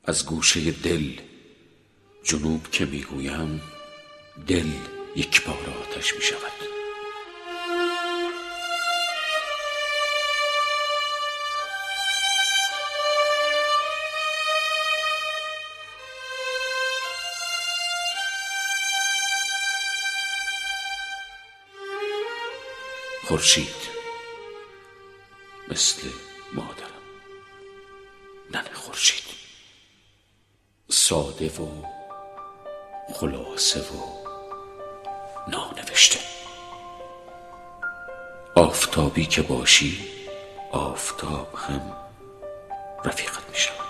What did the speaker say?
از گوشه دل جنوب که میگویم، دل یک بار آتش می شود. خورشید مثل مادرم، ننه خورشید، ساده و خلاصه و نانوشته. آفتابی که باشی، آفتاب هم رفیقت می شود.